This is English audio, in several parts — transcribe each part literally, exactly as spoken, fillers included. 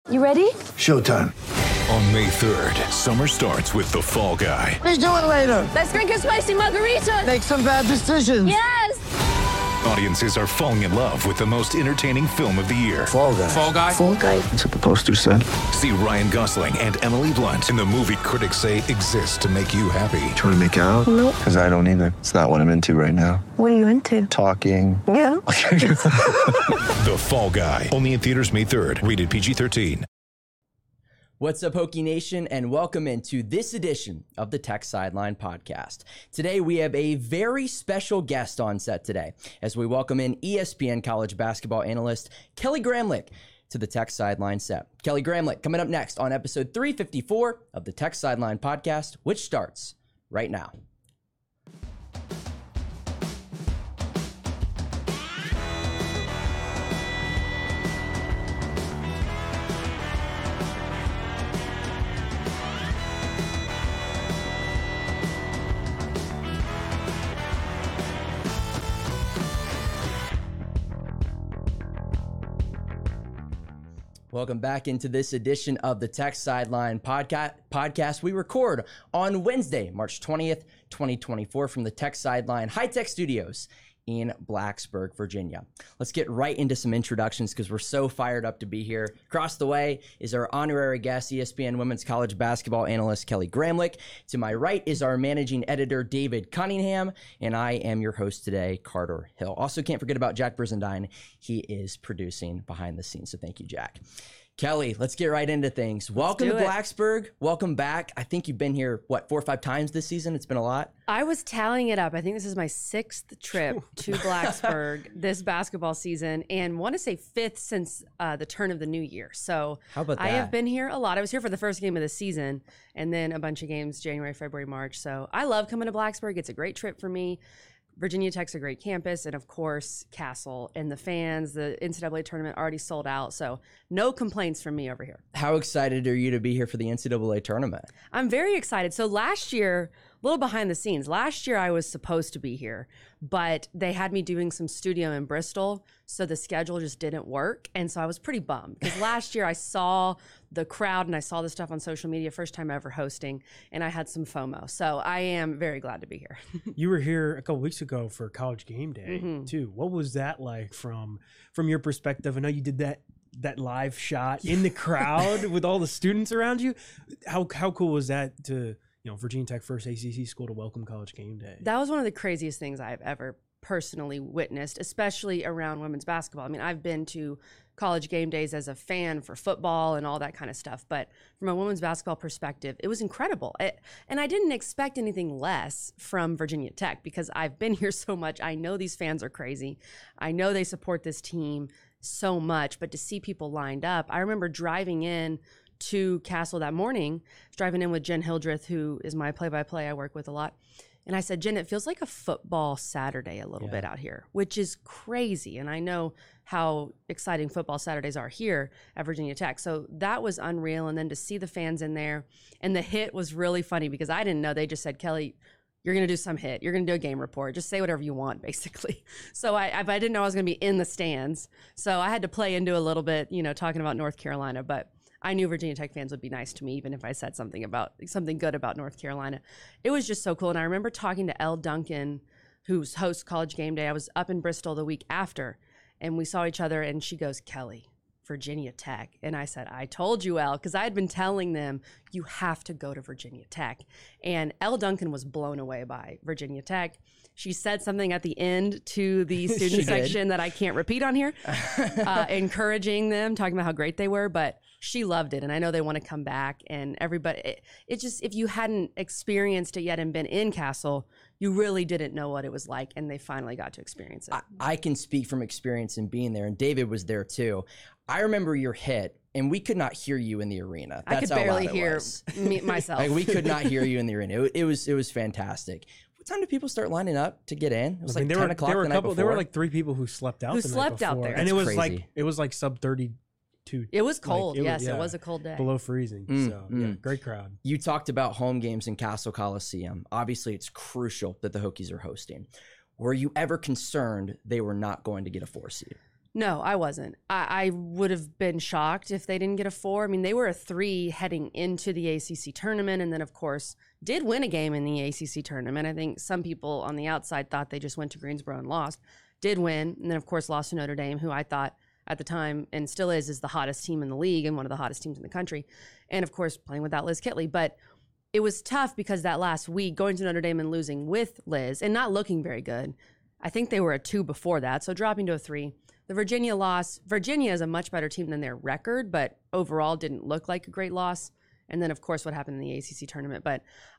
You ready? Showtime. On May third, summer starts with The Fall Guy. Let's do it later. Let's drink a spicy margarita. Make some bad decisions. Yes! Audiences are falling in love with the most entertaining film of the year. Fall Guy. Fall Guy? Fall guy. That's what the poster said. See Ryan Gosling and Emily Blunt in the movie critics say exists to make you happy. Trying to make it out? Nope. Because I don't either. It's not what I'm into right now. What are you into? Talking. Yeah. The Fall Guy. Only in theaters May third. Rated P G thirteen. What's up, Hokie Nation, and welcome into this edition of the Tech Sideline Podcast. Today, we have a very special guest on set today as we welcome in E S P N college basketball analyst Kelly Gramlich to the Tech Sideline set. Kelly Gramlich coming up next on episode three fifty-four of the Tech Sideline Podcast, which starts right now. Welcome back into this edition of the Tech Sideline podca- Podcast. We record on Wednesday, March twentieth, twenty twenty-four from the Tech Sideline High-Tech Studios in Blacksburg, Virginia. Let's get right into some introductions because we're so fired up to be here. Across the way is our honorary guest, E S P N women's college basketball analyst Kelly Gramlich. To my right is our managing editor, David Cunningham, and I am your host today, Carter Hill. Also, can't forget about Jack Brizendine. He is producing behind the scenes, so thank you, Jack. Kelly, let's get right into things. Welcome to it. Blacksburg. Welcome back. I think you've been here, what, four or five times this season? It's been a lot. I was tallying it up. I think this is my sixth trip to Blacksburg this basketball season, and want to say fifth since uh, the turn of the new year. So How about I that? have been here a lot. I was here for the first game of the season, and then a bunch of games January, February, March. So I love coming to Blacksburg. It's a great trip for me. Virginia Tech's a great campus, and of course, Castle and the fans. The N C double A tournament already sold out, so no complaints from me over here. How excited are you to be here for the N C double A tournament? I'm very excited. So last year, a little behind the scenes, last year I was supposed to be here, but they had me doing some studio in Bristol, so the schedule just didn't work. And so I was pretty bummed because last year I saw the crowd and I saw the stuff on social media, first time ever hosting, and I had some FOMO. So I am very glad to be here. You were here a couple weeks ago for College Game Day Mm-hmm. too. What was that like from from your perspective? I know you did that that live shot in the crowd with all the students around you. How how cool was that to, you know, Virginia Tech, first A C C school to welcome College Game Day? That was one of the craziest things I've ever personally witnessed, especially around women's basketball. I mean, I've been to College Game Days as a fan for football and all that kind of stuff, but from a women's basketball perspective, it was incredible. It, and I didn't expect anything less from Virginia Tech because I've been here so much. I know these fans are crazy. I know they support this team so much, but to see people lined up, I remember driving in to Castle that morning, driving in with Jen Hildreth, who is my play-by-play I work with a lot. And I said, Jen, it feels like a football Saturday a little Yeah. bit out here, which is crazy. And I know how exciting football Saturdays are here at Virginia Tech. So that was unreal. And then to see the fans in there, and the hit was really funny because I didn't know. They just said, Kelly, you're going to do some hit. You're going to do a game report. Just say whatever you want, basically. So I, I, I didn't know I was going to be in the stands. So I had to play into a little bit, you know, talking about North Carolina. But I knew Virginia Tech fans would be nice to me, even if I said something about something good about North Carolina. It was just so cool. And I remember talking to Elle Duncan, who's hosts College Game Day. I was up in Bristol the week after, and we saw each other, and she goes, Kelly, Virginia Tech. And I said, I told you, Elle, because I had been telling them, you have to go to Virginia Tech. And Elle Duncan was blown away by Virginia Tech. She said something at the end to the student section that I can't repeat on here, uh, encouraging them, talking about how great they were, but she loved it. And I know they want to come back, and everybody, it, it just, if you hadn't experienced it yet and been in Castle, you really didn't know what it was like, and they finally got to experience it. I, I can speak from experience in being there, and David was there too. I remember your hit, and we could not hear you in the arena. That's I could how barely loud it hear was. me, myself. Like, we could not hear you in the arena. It, it was it was fantastic. What time did people start lining up to get in? It was I mean, like there ten were, o'clock there were the a night couple. before. There were like three people who slept out. Who the slept night out before. there. and it That's was like crazy. it was like sub thirty-two. It was cold. Like, it yes, was, yeah, it was a cold day. below freezing. Mm, so yeah, mm. great crowd. You talked about home games in Castle Coliseum. Obviously, it's crucial that the Hokies are hosting. Were you ever concerned they were not going to get a four seed? No, I wasn't. I, I would have been shocked if they didn't get a four. I mean, they were a three heading into the A C C tournament, and then, of course, did win a game in the A C C tournament. I think some people on the outside thought they just went to Greensboro and lost. Did win, and then, of course, lost to Notre Dame, who I thought at the time, and still is, is the hottest team in the league and one of the hottest teams in the country. And, of course, playing without Liz Kitley. But it was tough because that last week, going to Notre Dame and losing with Liz and not looking very good. I think they were a two before that, so dropping to a three. The Virginia loss, Virginia is a much better team than their record, but overall didn't look like a great loss. And then, of course, what happened in the A C C tournament. But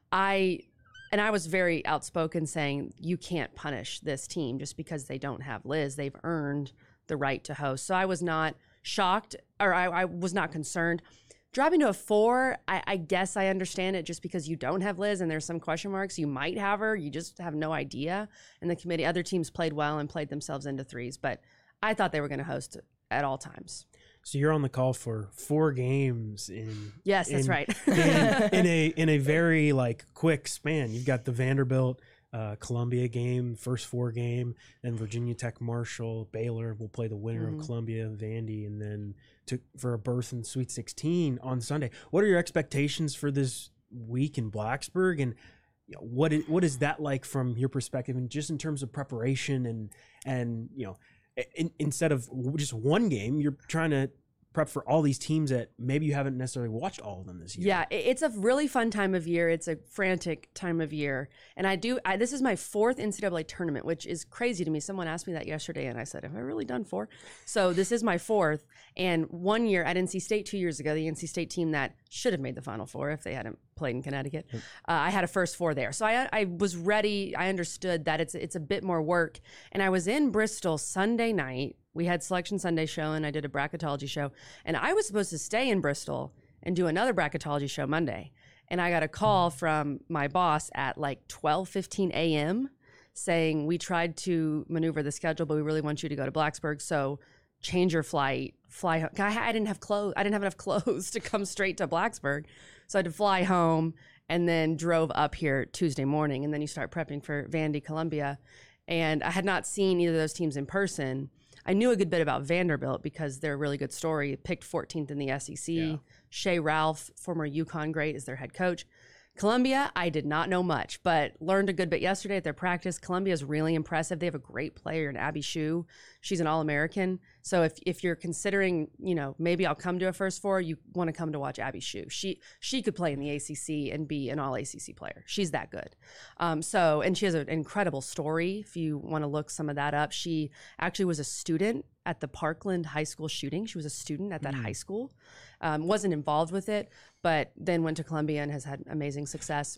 I, and I was very outspoken saying you can't punish this team just because they don't have Liz. They've earned the right to host. So I was not shocked, or I, I was not concerned. Dropping to a four, I, I guess I understand it just because you don't have Liz and there's some question marks. You might have her. You just have no idea. And the committee, other teams played well and played themselves into threes. But I thought they were going to host at all times. So you're on the call for four games in yes, that's in, right. in, in a in a very like quick span. You've got the Vanderbilt uh, Columbia game, first four game, then Virginia Tech, Marshall, Baylor will play the winner Mm-hmm. of Columbia, Vandy, and then to for a berth in Sweet sixteen on Sunday. What are your expectations for this week in Blacksburg, and you know, what is, what is that like from your perspective, and just in terms of preparation and and you know. In, instead of just one game, you're trying to prep for all these teams that maybe you haven't necessarily watched all of them this year. Yeah, it- it's a really fun time of year. It's a frantic time of year. And I do, I, this is my fourth N C double A tournament, which is crazy to me. Someone asked me that yesterday and I said, have I really done four? So this is my fourth. And one year at N C State, two years ago, the N C State team that should have made the Final Four if they hadn't played in Connecticut, uh, I had a first four there. So I, I was ready. I understood that it's, it's a bit more work. And I was in Bristol Sunday night. We had Selection Sunday show and I did a bracketology show. And I was supposed to stay in Bristol and do another bracketology show Monday. And I got a call from my boss at like twelve fifteen a.m. saying, we tried to maneuver the schedule, but we really want you to go to Blacksburg. So change your flight, fly home. I didn't have clothes. I didn't have enough clothes to come straight to Blacksburg. So I had to fly home and then drove up here Tuesday morning. And then you start prepping for Vandy, Columbia. And I had not seen either of those teams in person. I knew a good bit about Vanderbilt because they're a really good story. Picked fourteenth in the S E C. Yeah. Shea Ralph, former UConn great, is their head coach. Columbia, I did not know much, but learned a good bit yesterday at their practice. Columbia is really impressive. They have a great player in Abby Shue. She's an All-American. So if if you're considering, you know, maybe I'll come to a first four, you want to come to watch Abby Shue. She she could play in the A C C and be an All-A C C player. She's that good. Um, so, and she has an incredible story. If you want to look some of that up, she actually was a student at the Parkland High School shooting. She was a student at that mm. high school. Um, wasn't involved with it, but then went to Columbia and has had amazing success.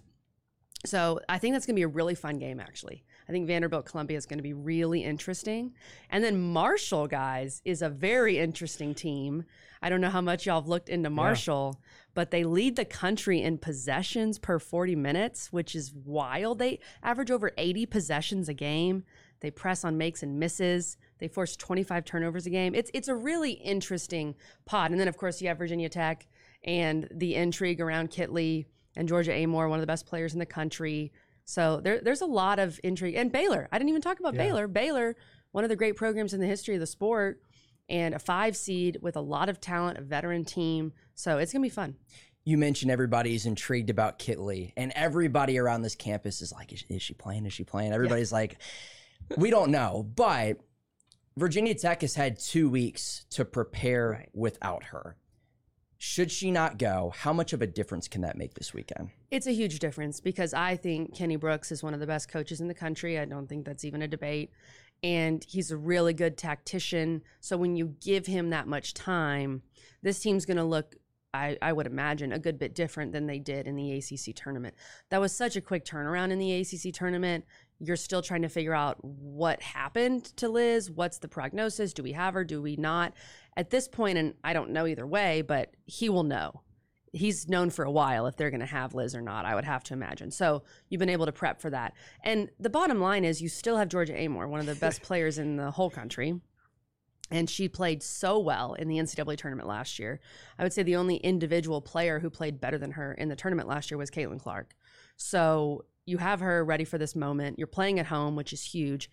So I think that's going to be a really fun game, actually. I think Vanderbilt-Columbia is going to be really interesting. And then Marshall, guys, is a very interesting team. I don't know how much y'all have looked into Marshall, yeah. but they lead the country in possessions per forty minutes, which is wild. They average over eighty possessions a game. They press on makes and misses. They force twenty-five turnovers a game. It's it's a really interesting pod. And then, of course, you have Virginia Tech and the intrigue around Kitley and Georgia Amoore, one of the best players in the country. So there, there's a lot of intrigue. And Baylor. I didn't even talk about yeah. Baylor. Baylor, one of the great programs in the history of the sport, and a five seed with a lot of talent, a veteran team. So it's going to be fun. You mentioned everybody's intrigued about Kitley, and everybody around this campus is like, is, is she playing? Is she playing? Everybody's yeah. like, we don't know. But Virginia Tech has had two weeks to prepare right. without her. Should she not go, how much of a difference can that make this weekend? It's a huge difference because I think Kenny Brooks is one of the best coaches in the country. I don't think that's even a debate. And he's a really good tactician. So when you give him that much time, this team's going to look, I, I would imagine, a good bit different than they did in the A C C tournament. That was such a quick turnaround in the A C C tournament. You're still trying to figure out what happened to Liz. What's the prognosis? Do we have her? Do we not? At this point, and I don't know either way, but he will know. He's known for a while if they're going to have Liz or not, I would have to imagine. So you've been able to prep for that. And the bottom line is you still have Georgia Amoore, one of the best players in the whole country. And she played so well in the N C double A tournament last year. I would say the only individual player who played better than her in the tournament last year was Caitlin Clark. So you have her ready for this moment. You're playing at home, which is huge.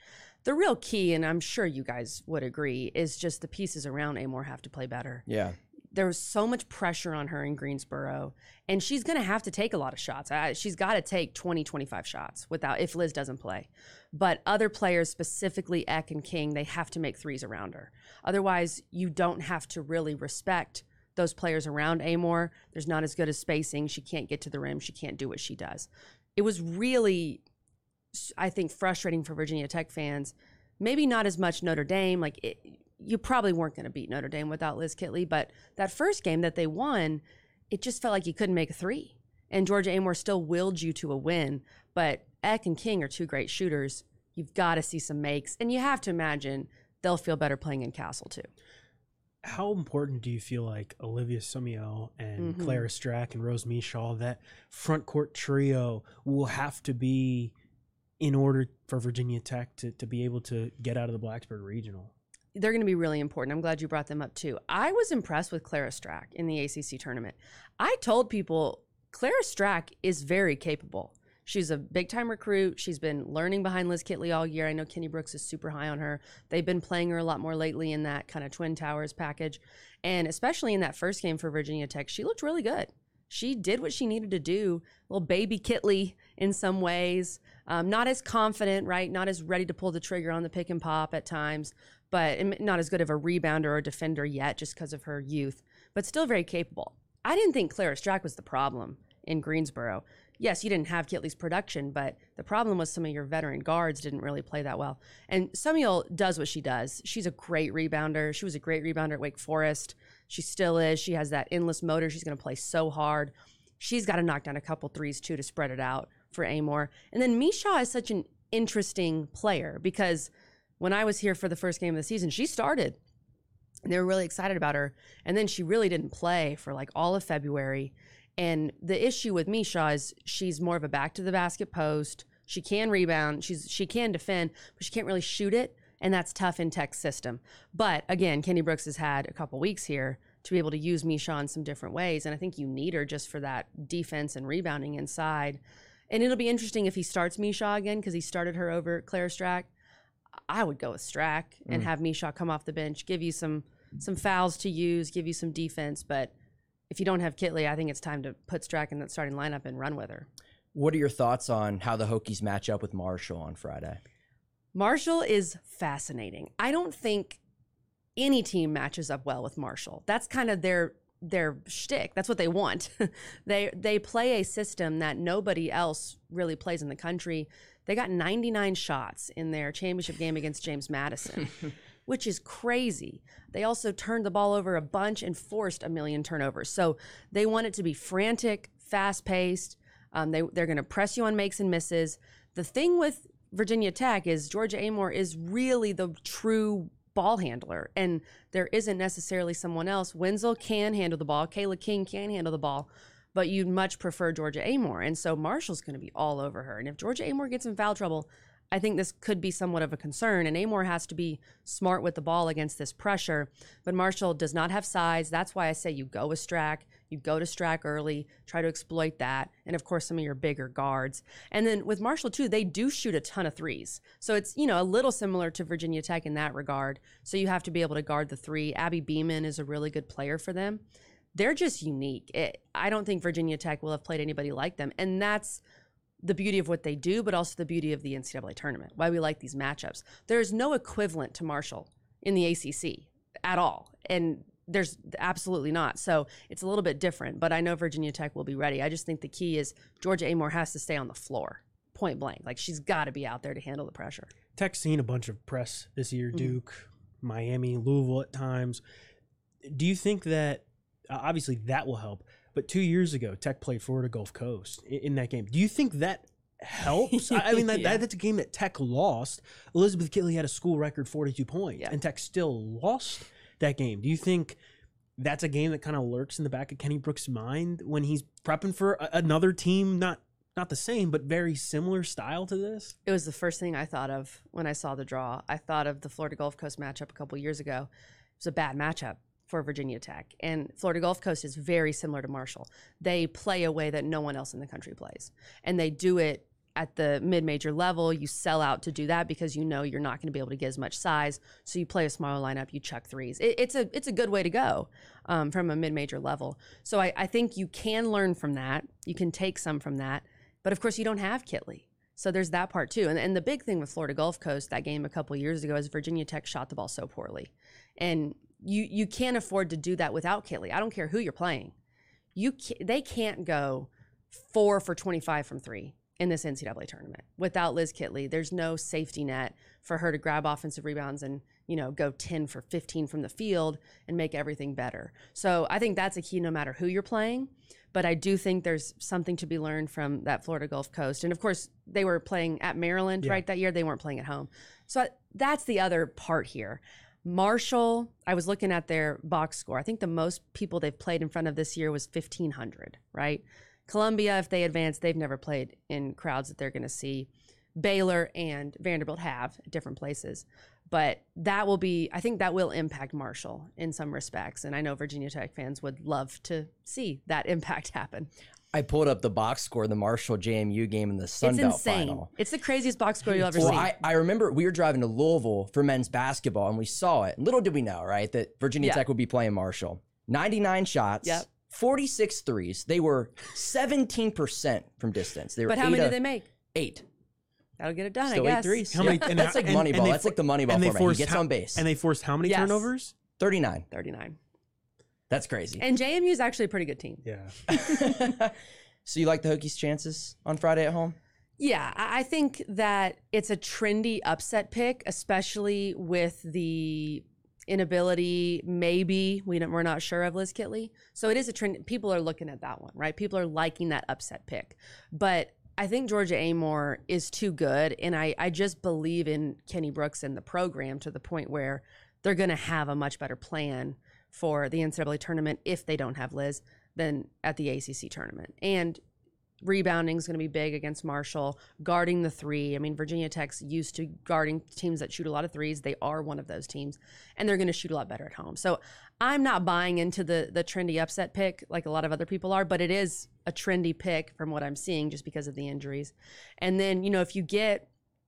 The real key, and I'm sure you guys would agree, is just the pieces around Amor have to play better. Yeah. There was so much pressure on her in Greensboro, and she's going to have to take a lot of shots. I, she's got to take twenty, twenty-five shots without if Liz doesn't play. But other players, specifically Eck and King, they have to make threes around her. Otherwise, you don't have to really respect those players around Amor. There's not as good as spacing. She can't get to the rim. She can't do what she does. It was really, I think, frustrating for Virginia Tech fans. Maybe not as much Notre Dame. Like, it, you probably weren't going to beat Notre Dame without Liz Kitley, but that first game that they won, it just felt like you couldn't make a three. And Georgia Amor still willed you to a win, but Eck and King are two great shooters. You've got to see some makes, and you have to imagine they'll feel better playing in Castle too. How important do you feel like Olivia Sumiel and Mm-hmm. Clara Strack and Rose Mishaw, that front court trio, will have to be in order for Virginia Tech to, to be able to get out of the Blacksburg Regional? They're going to be really important. I'm glad you brought them up too. I was impressed with Clara Strack in the A C C tournament. I told people Clara Strack is very capable. She's a big-time recruit. She's been learning behind Liz Kitley all year. I know Kenny Brooks is super high on her. They've been playing her a lot more lately in that kind of Twin Towers package. And especially in that first game for Virginia Tech, she looked really good. She did what she needed to do. Little baby Kitley in some ways. Um, not as confident, right? Not as ready to pull the trigger on the pick and pop at times, but not as good of a rebounder or defender yet just because of her youth, but still very capable. I didn't think Clara Strack was the problem in Greensboro. Yes, you didn't have Kitley's production, but the problem was some of your veteran guards didn't really play that well. And Sumiel does what she does. She's a great rebounder. She was a great rebounder at Wake Forest. She still is. She has that endless motor. She's going to play so hard. She's got to knock down a couple threes, too, to spread it out for Amor. And then Mishaw is such an interesting player because when I was here for the first game of the season, she started. And they were really excited about her. And then she really didn't play for like all of February. And the issue with Mishaw is she's more of a back to the basket post. She can rebound. She's she can defend, but she can't really shoot it. And that's tough in Tech's system. But again, Kenny Brooks has had a couple weeks here to be able to use Mishaw in some different ways. And I think you need her just for that defense and rebounding inside. And it'll be interesting if he starts Mishaw again because he started her over Clara Strack. I would go with Strack and Mm. have Mishaw come off the bench, give you some some fouls to use, give you some defense. But if you don't have Kitley, I think it's time to put Strack in that starting lineup and run with her. What are your thoughts on how the Hokies match up with Marshall on Friday? Marshall is fascinating. I don't think any team matches up well with Marshall. That's kind of their their shtick. That's what they want. they they play a system that nobody else really plays in the country. They got ninety-nine shots in their championship game against James Madison, which is crazy. They also turned the ball over a bunch and forced a million turnovers. So they want it to be frantic, fast-paced. Um, they, they're going to press you on makes and misses. The thing with Virginia Tech is Georgia Amor is really the true ball handler, and there isn't necessarily someone else. Wenzel can handle the ball. Kayla King can handle the ball, but you'd much prefer Georgia Amor. And so Marshall's going to be all over her. And if Georgia Amor gets in foul trouble, I think this could be somewhat of a concern. And Amor has to be smart with the ball against this pressure. But Marshall does not have size. That's why I say you go with Strack. You go to Strack early, try to exploit that. And of course, some of your bigger guards. And then with Marshall too, they do shoot a ton of threes. So it's, you know, a little similar to Virginia Tech in that regard. So you have to be able to guard the three. Abby Beeman is a really good player for them. They're just unique. It, I don't think Virginia Tech will have played anybody like them. And that's the beauty of what they do, but also the beauty of the N C double A tournament, why we like these matchups. There's no equivalent to Marshall in the A C C at all. And there's absolutely not. So it's a little bit different, but I know Virginia Tech will be ready. I just think the key is Georgia Amor has to stay on the floor, point blank. Like, she's got to be out there to handle the pressure. Tech's seen a bunch of press this year, Mm-hmm. Duke, Miami, Louisville at times. Do you think that, uh, obviously that will help, but two years ago, Tech played Florida Gulf Coast in, in that game. Do you think that helps? I, I mean, that, Yeah. that that's a game that Tech lost. Elizabeth Kitley had a school record forty-two points, Yeah. and Tech still lost that game. Do you think that's a game that kind of lurks in the back of Kenny Brooks' mind when he's prepping for a, another team, not not the same, but very similar style to this? It was the first thing I thought of when I saw the draw. I thought of the Florida Gulf Coast matchup a couple years ago. It was a bad matchup for Virginia Tech. And Florida Gulf Coast is very similar to Marshall. They play a way that no one else in the country plays. And they do it at the mid-major level, you sell out to do that because you know you're not going to be able to get as much size. So you play a smaller lineup, you chuck threes. It, it's a it's a good way to go um, from a mid-major level. So I, I think you can learn from that. You can take some from that. But of course, you don't have Kitley. So there's that part too. And, and the big thing with Florida Gulf Coast, that game a couple years ago, is Virginia Tech shot the ball so poorly. And you you can't afford to do that without Kitley. I don't care who you're playing. You can, They can't go four for twenty-five from three in this N C double A tournament without Liz Kitley. There's no safety net for her to grab offensive rebounds and, you know, go ten for fifteen from the field and make everything better. So I think that's a key no matter who you're playing. But I do think there's something to be learned from that Florida Gulf Coast. And of course, they were playing at Maryland, yeah. right, that year. They weren't playing at home. So that's the other part here. Marshall, I was looking at their box score. I think the most people they've played in front of this year was fifteen hundred, right? Columbia, if they advance, they've never played in crowds that they're going to see. Baylor and Vanderbilt have at different places. But that will be, I think that will impact Marshall in some respects. And I know Virginia Tech fans would love to see that impact happen. I pulled up the box score, the Marshall J M U game in the Sun Belt insane. final. It's the craziest box score you'll ever well, see. I, I remember we were driving to Louisville for men's basketball, and we saw it. Little did we know, right, that Virginia yeah. Tech would be playing Marshall. ninety-nine shots, yep. forty-six threes. They were seventeen percent from distance. They were but how many did they make? Eight. That'll get it done, Still I eight guess. threes. How Yeah. many, and, That's like and, Moneyball. and That's for, like the Moneyball and they format. forced He gets how, on base. And they forced how many yes. turnovers? thirty-nine. thirty-nine. That's crazy. And J M U is actually a pretty good team. Yeah. So you like the Hokies' chances on Friday at home? Yeah, I I think that it's a trendy upset pick, especially with the inability, maybe, we don't, we're not sure of Liz Kitley. So it is a trend. People are looking at that one, right? People are liking that upset pick. But I think Georgia Amoore is too good, and I, I just believe in Kenny Brooks and the program to the point where they're going to have a much better plan for the N C double A tournament if they don't have Liz than at the A C C tournament. And rebounding is going to be big against Marshall, guarding the three. I mean, Virginia Tech's used to guarding teams that shoot a lot of threes. They are one of those teams, and they're going to shoot a lot better at home. So I'm not buying into the the trendy upset pick like a lot of other people are, but it is a trendy pick from what I'm seeing just because of the injuries. And then, you know, if you get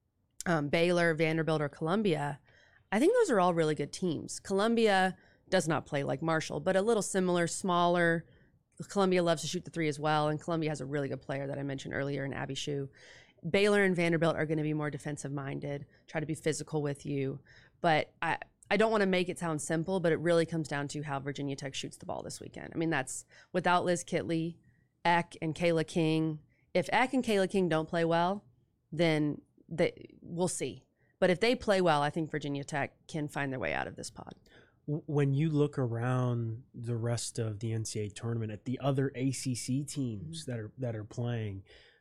um, Baylor, Vanderbilt, or Columbia, I think those are all really good teams. Columbia does not play like Marshall, but a little similar, smaller. Columbia loves to shoot the three as well, and Columbia has a really good player that I mentioned earlier in Abby Shue. Baylor and Vanderbilt are going to be more defensive-minded, try to be physical with you. But I, I don't want to make it sound simple, but it really comes down to how Virginia Tech shoots the ball this weekend. I mean, that's without Liz Kitley, Eck, and Kayla King. If Eck and Kayla King don't play well, then they, we'll see. But if they play well, I think Virginia Tech can find their way out of this pod. When you look around the rest of the N C double A tournament at the other A C C teams mm-hmm. that are that are playing,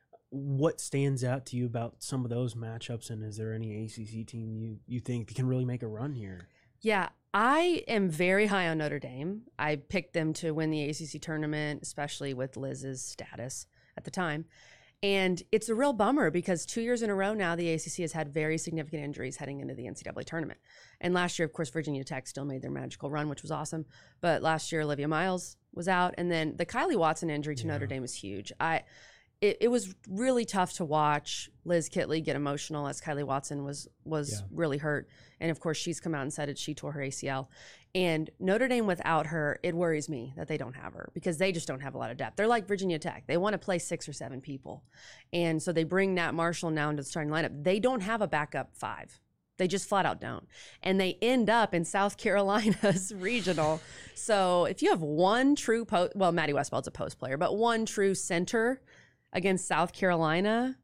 what stands out to you about some of those matchups? And is there any A C C team you, you think can really make a run here? Yeah, I am very high on Notre Dame. I picked them to win the A C C tournament, especially with Liz's status at the time. And it's a real bummer because two years in a row now, the A C C has had very significant injuries heading into the N C double A tournament. And last year, of course, Virginia Tech still made their magical run, which was awesome. But last year, Olivia Miles was out. And then the Kylie Watson injury to yeah. Notre Dame is huge. I, it, it was really tough to watch Liz Kitley get emotional as Kylie Watson was was yeah. really hurt. And, of course, she's come out and said it. She tore her A C L. And Notre Dame without her, it worries me that they don't have her because they just don't have a lot of depth. They're like Virginia Tech. They want to play six or seven people. And so they bring Nat Marshall now into the starting lineup. They don't have a backup five. They just flat out don't. And they end up in South Carolina's regional. So if you have one true post, well, Maddie Westfeld's a post player, but one true center against South Carolina,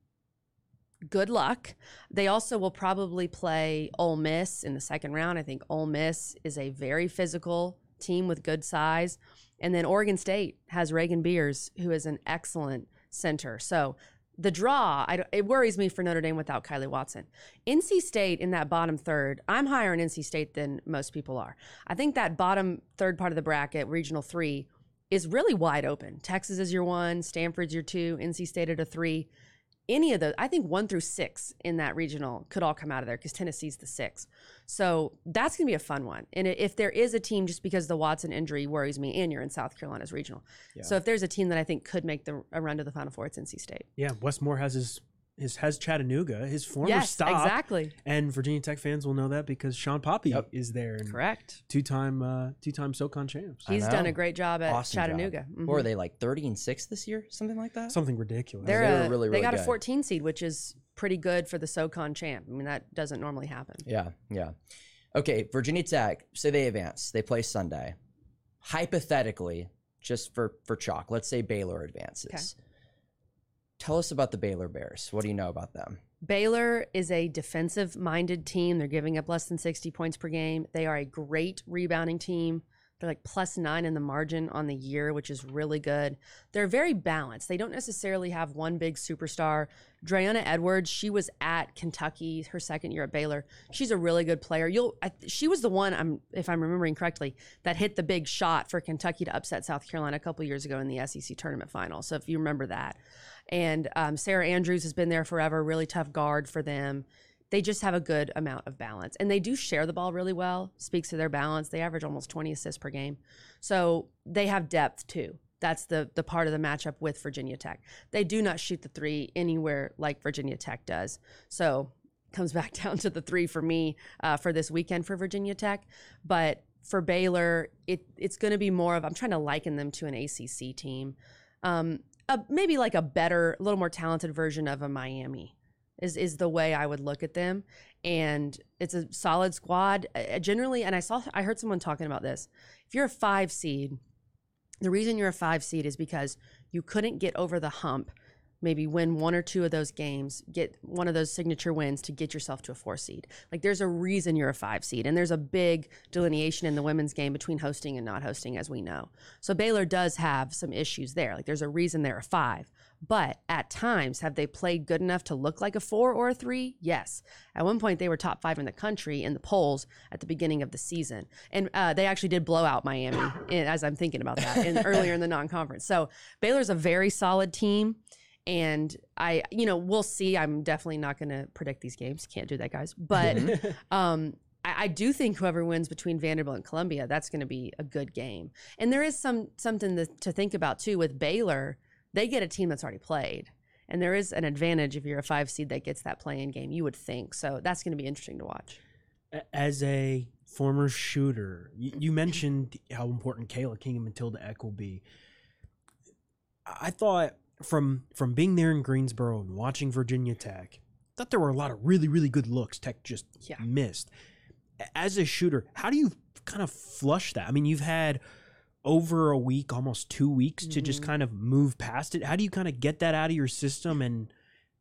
good luck. They also will probably play Ole Miss in the second round. I think Ole Miss is a very physical team with good size. And then Oregon State has Reagan Beers, who is an excellent center. So the draw, I, it worries me for Notre Dame without Kylie Watson. N C State in that bottom third, I'm higher on N C State than most people are. I think that bottom third part of the bracket, regional three, is really wide open. Texas is your one, Stanford's your two, N C State at a three. Any of those, I think one through six in that regional could all come out of there because Tennessee's the six. So that's going to be a fun one. And if there is a team, just because the Watson injury worries me, and you're in South Carolina's regional. Yeah. So if there's a team that I think could make the a run to the Final Four, it's N C State. Yeah, Westmore has his his has Chattanooga, his former Yes, stop. exactly. And Virginia Tech fans will know that because Sean Poppy Yep. is there. And Correct. Two-time, uh, two-time SoCon champs. I He's done know. a great job at Awesome job. Chattanooga. Mhm. Or are they like thirty and six this year? Something like that? Something ridiculous. They're they were a- really, they really got good. a fourteen seed, which is pretty good for the SoCon champ. I mean, that doesn't normally happen. Yeah, yeah. Okay, Virginia Tech, say they advance. They play Sunday. Hypothetically, just for, for chalk, let's say Baylor advances. Tell us about the Baylor Bears. What do you know about them? Baylor is a defensive-minded team. They're giving up less than sixty points per game. They are a great rebounding team. They're like plus nine in the margin on the year, which is really good. They're very balanced. They don't necessarily have one big superstar. Dreonna Edwards, she was at Kentucky, her second year at Baylor. She's a really good player. You'll, I, she was the one, I'm, if I'm remembering correctly, that hit the big shot for Kentucky to upset South Carolina a couple years ago in the S E C tournament final. So if you remember that. And um, Sarah Andrews has been there forever, really tough guard for them. They just have a good amount of balance. And they do share the ball really well, speaks to their balance. They average almost twenty assists per game. So they have depth too. That's the the part of the matchup with Virginia Tech. They do not shoot the three anywhere like Virginia Tech does. So it comes back down to the three for me uh, for this weekend for Virginia Tech. But for Baylor, it it's going to be more of, I'm trying to liken them to an A C C team. Um, a, maybe like a better, a little more talented version of a Miami. Is, is the way I would look at them. And it's a solid squad. Uh, generally, and I saw, I heard someone talking about this. If you're a five seed, the reason you're a five seed is because you couldn't get over the hump, maybe win one or two of those games, get one of those signature wins to get yourself to a four seed. Like there's a reason you're a five seed. And there's a big delineation in the women's game between hosting and not hosting, as we know. So Baylor does have some issues there. Like there's a reason they're a five. But at times, have they played good enough to look like a four or a three? Yes. At one point, they were top five in the country in the polls at the beginning of the season. And uh, they actually did blow out Miami, in, as I'm thinking about that, in, earlier in the non-conference. So Baylor's a very solid team. And I, you know, we'll see. I'm definitely not going to predict these games. Can't do that, guys. But um, I, I do think whoever wins between Vanderbilt and Columbia, that's going to be a good game. And there is some something to, to think about, too, with Baylor. They get a team that's already played. And there is an advantage if you're a five seed that gets that play-in game, you would think. So that's going to be interesting to watch. As a former shooter, you, you mentioned how important Kayla King and Matilda Eck will be. I thought from from being there in Greensboro and watching Virginia Tech, I thought there were a lot of really, really good looks Tech just Yeah. missed. As a shooter, how do you kind of flush that? I mean, you've had over a week, almost two weeks to just kind of move past it. How do you kind of get that out of your system and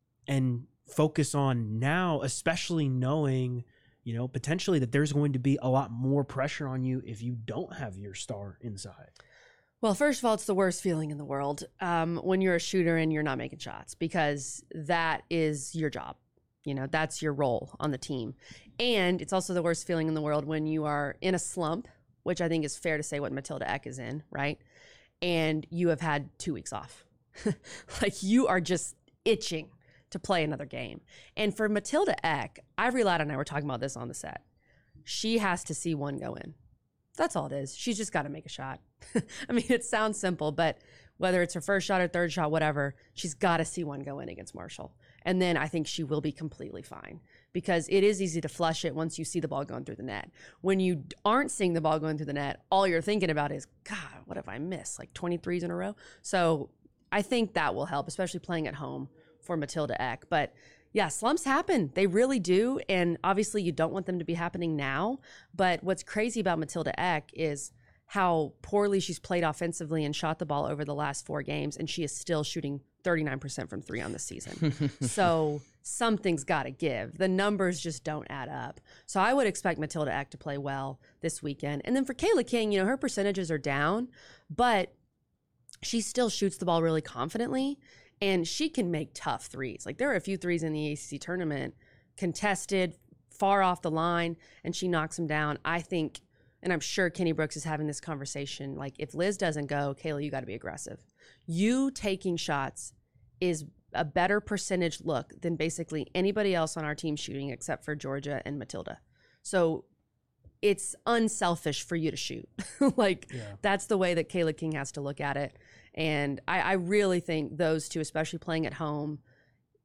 and focus on now, especially knowing, you know, potentially that there's going to be a lot more pressure on you if you don't have your star inside? Well, first of all, it's the worst feeling in the world um, when you're a shooter and you're not making shots, because that is your job. You know, that's your role on the team. And it's also the worst feeling in the world when you are in a slump, which I think is fair to say what Matilda Eck is in, right? And you have had two weeks off. Like you are just itching to play another game. And for Matilda Eck, Ivory Ladd and I were talking about this on the set. She has to see one go in. That's all it is. She's just got to make a shot. I mean, it sounds simple, but whether it's her first shot or third shot, whatever, she's got to see one go in against Marshall. And then I think she will be completely fine, because it is easy to flush it once you see the ball going through the net. When you aren't seeing the ball going through the net, all you're thinking about is, God, what have I missed? Like twenty-threes in a row? So I think that will help, especially playing at home for Matilda Eck. But yeah, slumps happen. They really do. And obviously you don't want them to be happening now. But what's crazy about Matilda Eck is how poorly she's played offensively and shot the ball over the last four games. And she is still shooting thirty-nine percent from three on the season. So something's got to give. The numbers just don't add up. So I would expect Matilda Eck to play well this weekend. And then for Kayla King, you know, her percentages are down, but she still shoots the ball really confidently. And she can make tough threes. Like there are a few threes in the A C C tournament, contested, far off the line, and she knocks them down. I think, and I'm sure Kenny Brooks is having this conversation, like if Liz doesn't go, Kayla, you got to be aggressive. You taking shots is a better percentage look than basically anybody else on our team shooting except for Georgia and Matilda. So it's unselfish for you to shoot. Like Yeah. that's the way that Kayla King has to look at it. And I, I really think those two, especially playing at home,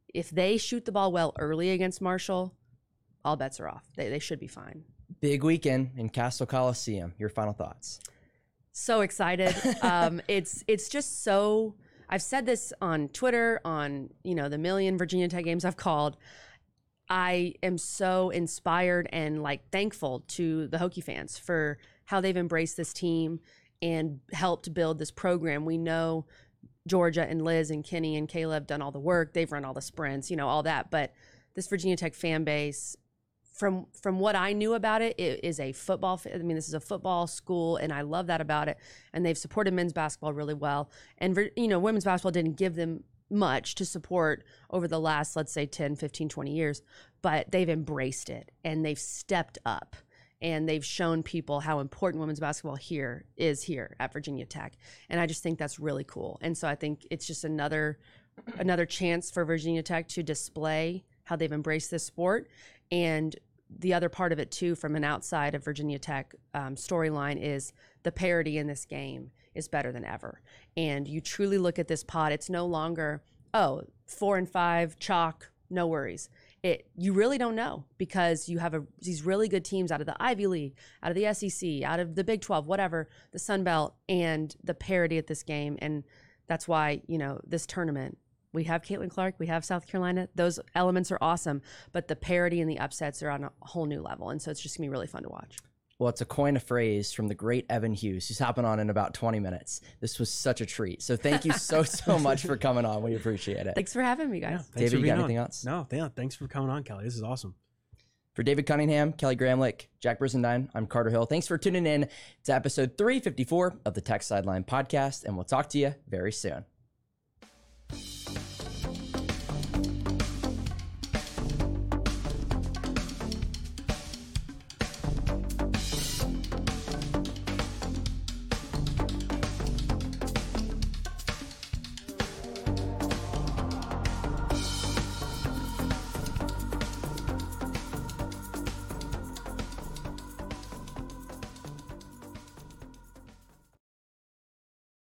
if they shoot the ball well early against Marshall, all bets are off. They, they should be fine. Big weekend in Castle Coliseum. Your final thoughts? So excited. um, it's it's just so, I've said this on Twitter, on, you know, the million Virginia Tech games I've called. I am so inspired and like thankful to the Hokie fans for how they've embraced this team and helped build this program. We know Georgia and Liz and Kenny and Caleb have done all the work. They've run all the sprints, you know, all that. But this Virginia Tech fan base, from from what I knew about it, it is a football. I mean, this is a football school, and I love that about it. And they've supported men's basketball really well. And, you know, women's basketball didn't give them much to support over the last, let's say, ten, fifteen, twenty years, but they've embraced it and they've stepped up and they've shown people how important women's basketball here is here at Virginia Tech. And I just think that's really cool. And so I think it's just another another chance for Virginia Tech to display how they've embraced this sport. And the other part of it too, from an outside of Virginia Tech um, storyline, is the parity in this game is better than ever. And you truly look at this pot, it's no longer, oh, four and five, chalk, no worries. It you really don't know, because you have a, these really good teams out of the Ivy League, out of the S E C, out of the Big twelve, whatever, the Sun Belt, and the parity at this game. And that's why, you know, this tournament, we have Caitlin Clark, we have South Carolina. Those elements are awesome, but the parity and the upsets are on a whole new level. And so it's just gonna be really fun to watch. Well, it's a coin of phrase from the great Evan Hughes, who's hopping on in about twenty minutes. This was such a treat. So thank you so, so much for coming on. We appreciate it. Thanks for having me, guys. Yeah, thanks David, for you being got anything on. else? No, yeah, thanks for coming on, Kelly. This is awesome. For David Cunningham, Kelly Gramlich, Jack Brizendine, I'm Carter Hill. Thanks for tuning in to episode three fifty-four of the Tech Sideline Podcast, and we'll talk to you very soon.